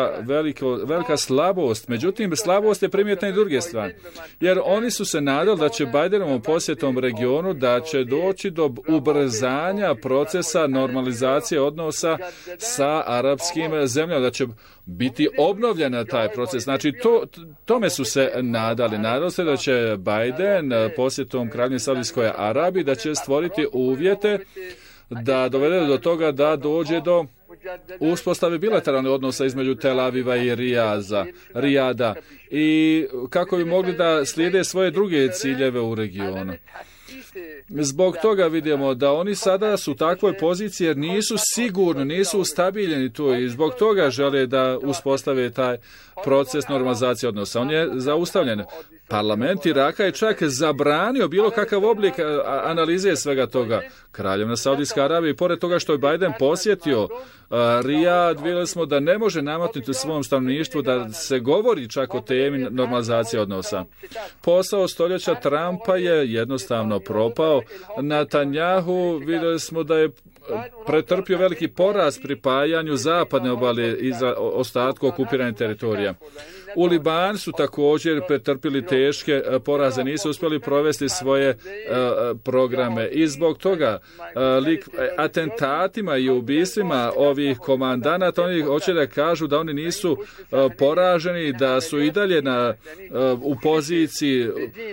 velika slabost. Međutim, slabost je primjetna i druge stvari. Jer oni su se nadali da će Bidenovom posjetom regionu da će doći do ubrzanja procesa normalizacije odnosa sa arapskim zemljama, da će biti obnovljena taj proces. Znači, tome su se nadali. Nadali se da će Biden posjetom Kraljevine Saudijskoj Arabiji da će stvoriti uvjete da dovede do toga da dođe do uspostave bilateralnih odnosa između Tel Aviva i Rijada i kako bi mogli da slijede svoje druge ciljeve u regionu. Zbog toga vidimo da oni sada su u takvoj poziciji jer nisu sigurni, nisu ustabiljeni tu i zbog toga žele da uspostave taj proces normalizacije odnosa. On je zaustavljen. Parlament Iraka je čak zabranio bilo kakav oblik analize svega toga. Kraljevina Saudijska Arabija i pored toga što je Biden posjetio Rijad, vidjeli smo da ne može nametnuti u svom stanovništvu da se govori čak o temi normalizacije odnosa. Posao stoljeća Trumpa je jednostavno propao. Netanjahu, vidjeli smo da je pretrpio veliki poraz pripajanju zapadne obale i za ostatku okupiranih teritorija. U Libanu su također pretrpili teške poraze, nisu uspjeli provesti svoje programe i zbog toga atentatima i ubistvima ovih komandanata oni hoće da kažu da oni nisu poraženi, da su i dalje u poziciji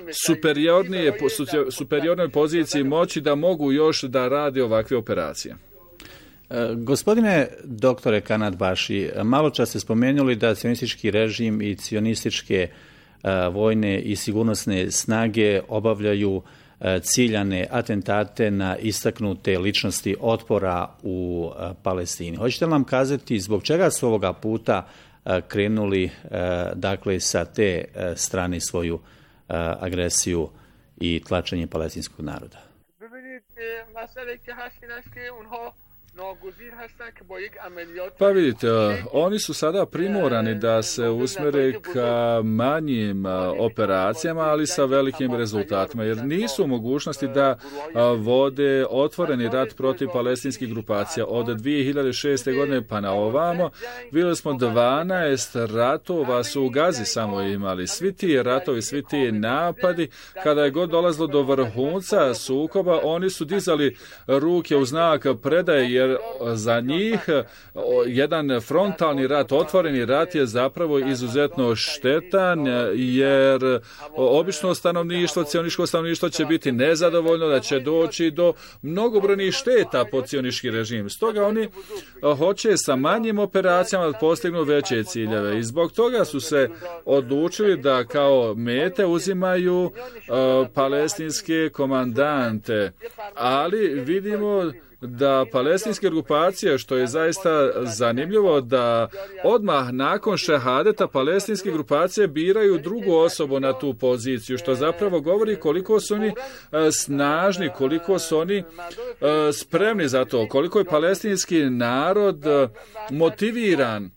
superiornoj poziciji moći da mogu još da rade ovakve operacije. Gospodine doktore Kanatbaši, malo čas ste spomenuli da cionistički režim i cionističke vojne i sigurnosne snage obavljaju ciljane atentate na istaknute ličnosti otpora u Palestini. Hoćete li nam kazati zbog čega su ovoga puta krenuli dakle sa te strane svoju agresiju i tlačenje palestinskog naroda? Pa vidite, oni su sada primorani da se usmjere ka manjim operacijama, ali sa velikim rezultatima, jer nisu u mogućnosti da vode otvoreni rat protiv palestinskih grupacija. Od 2006. godine pa na ovamo vidjeli smo 12 ratova su u Gazi samo imali. Svi ti ratovi, svi ti napadi, kada je god dolazilo do vrhunca sukoba, oni su dizali ruke u znak predaje, jer za njih jedan frontalni rat, otvoreni rat je zapravo izuzetno štetan, jer obično stanovništvo, cioniško stanovništvo će biti nezadovoljno, da će doći do mnogobrojnih šteta po cioniški režim. Stoga oni hoće sa manjim operacijama da postignu veće ciljeve i zbog toga su se odlučili da kao mete uzimaju palestinske komandante, ali vidimo da palestinske grupacije, što je zaista zanimljivo, da odmah nakon šehadeta palestinske grupacije biraju drugu osobu na tu poziciju, što zapravo govori koliko su oni snažni, koliko su oni spremni za to, koliko je palestinski narod motiviran.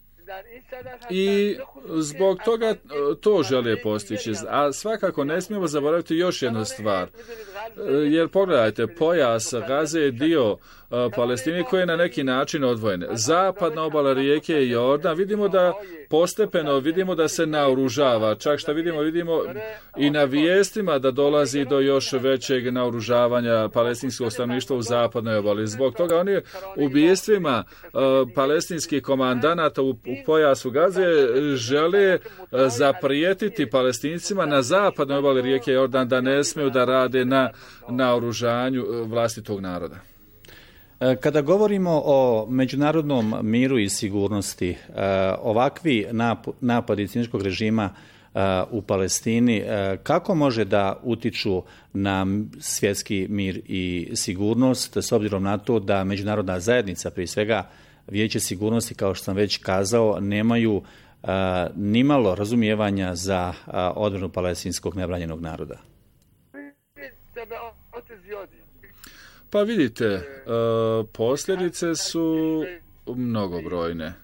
I zbog toga to žele postići. A svakako ne smijemo zaboraviti još jednu stvar. Jer pogledajte, pojas Gaze je dio Palestine koji je na neki način odvojen. Zapadna obala rijeke Jordan, vidimo da postepeno, vidimo da se naoružava. Čak što vidimo i na vijestima da dolazi do još većeg naoružavanja palestinskog stanovništva u zapadnoj obali. Zbog toga oni ubijstvima palestinskih komandanata u pojasu Gaze žele zaprijetiti Palestincima na zapadnoj obali rijeke Jordan da ne smiju da rade na naoružanju vlastitog naroda. Kada govorimo o međunarodnom miru i sigurnosti, ovakvi napadi cionističkog režima u Palestini, kako može da utiču na svjetski mir i sigurnost, s obzirom na to da međunarodna zajednica, prije svega Vijeće sigurnosti, kao što sam već kazao, nemaju nimalo razumijevanja za odbranu palestinskog nebranjenog naroda? Pa vidite, posljedice su mnogobrojne.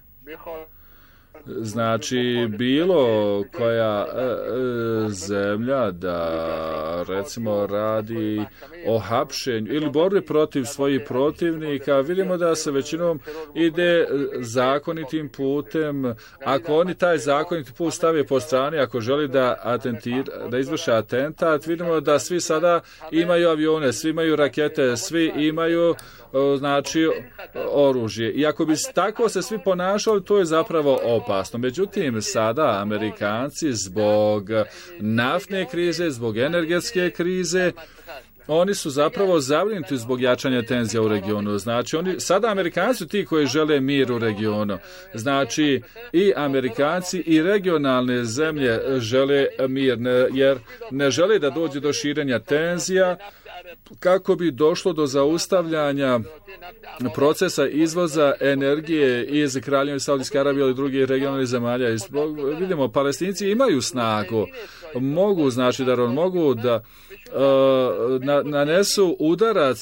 Znači, bilo koja zemlja da recimo radi o hapšenju ili borbi protiv svojih protivnika, vidimo da se većinom ide zakonitim putem. Ako oni taj zakoniti put stave po strani, ako želi da izvrše atentat, vidimo da svi sada imaju avione, svi imaju rakete, svi imaju znači oružje. I ako bi tako se svi ponašali, to je zapravo opasno. Međutim, sada Amerikanci zbog naftne krize, zbog energetske krize, oni su zapravo zabrinuti zbog jačanja tenzija u regionu. Znači, sada Amerikanci su ti koji žele mir u regionu. Znači, i Amerikanci i regionalne zemlje žele mir, jer ne žele da dođe do širenja tenzija, kako bi došlo do zaustavljanja procesa izvoza energije iz Kraljevine Saudijske Arabije ili drugih regionalnih zemalja. Vidimo, Palestinci imaju snagu, mogu da nanesu udarac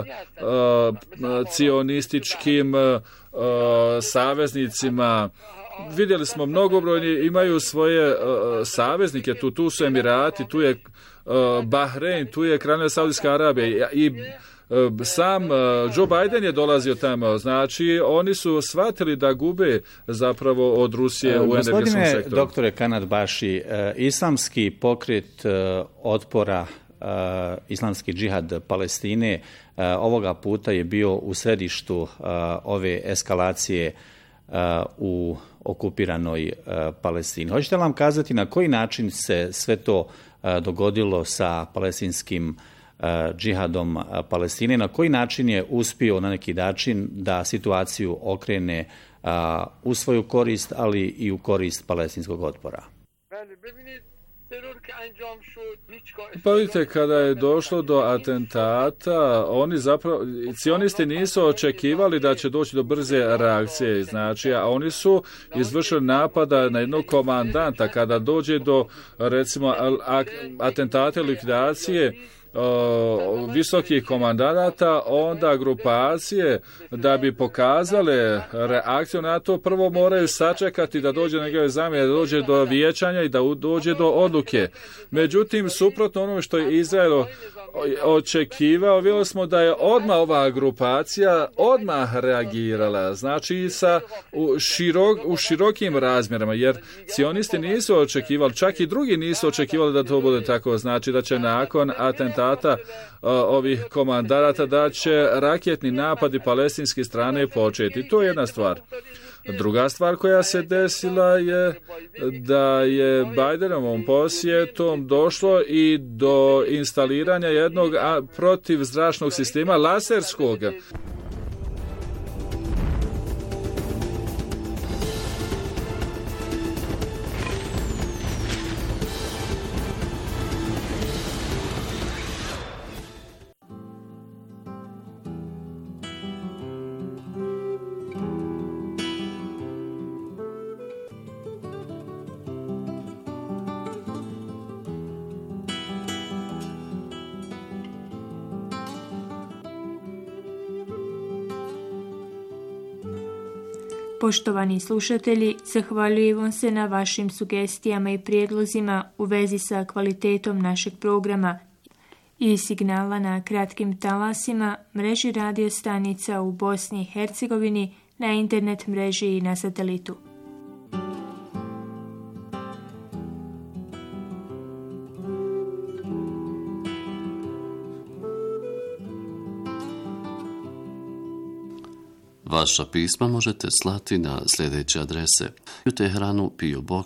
cionističkim saveznicima. Vidjeli smo, mnogobrojni imaju svoje saveznike, tu su Emirati, tu je Bahrein, tu je Kraljevina Saudijska Arabija i sam Joe Biden je dolazio tamo. Znači, oni su shvatili da gube zapravo od Rusije u energetskom sektoru. Gospodine doktore Kanat-Baši, islamski pokret otpora, islamski džihad Palestine ovoga puta je bio u središtu ove eskalacije u okupiranoj Palestini. Hoćete li vam kazati na koji način se sve to dogodilo sa palestinskim džihadom Palestine, na koji način je uspio na neki način da situaciju okrene u svoju korist, ali i u korist palestinskog otpora? Pa vidite, kada je došlo do atentata, cionisti nisu očekivali da će doći do brze reakcije, znači, a oni su izvršili napada na jednog komandanta. Kada dođe do, recimo, atentate likvidacije visokih komandanata, onda grupacije da bi pokazale reakciju na to prvo moraju sačekati da dođe njegove zamjene, da dođe do vijećanja i da dođe do odluke. Međutim, suprotno onome što je Izrael očekivao, vidjeli smo da je odmah ova grupacija odmah reagirala, znači u širokim razmjerama, jer cionisti nisu očekivali, čak i drugi nisu očekivali da to bude tako, znači da će nakon atentata ovih komandarata da će raketni napadi palestinske strane početi. To je jedna stvar. Druga stvar koja se desila je da je Bidenovom posjetom došlo i do instaliranja jednog protivzračnog sistema laserskog. Poštovani slušatelji, zahvaljujemo se na vašim sugestijama i prijedlozima u vezi sa kvalitetom našeg programa i signala na kratkim talasima, mreži radio stanica u Bosni i Hercegovini, na internet mreži i na satelitu. Vaša pisma možete slati na sljedeće adrese: u Teheranu PO Box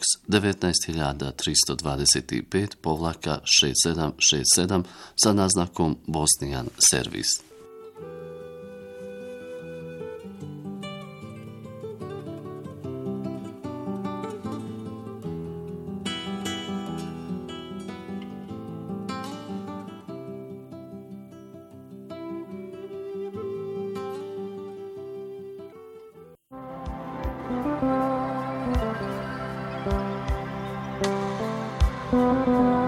19325-6767 sa naznakom Bosnijan servis. Thank you.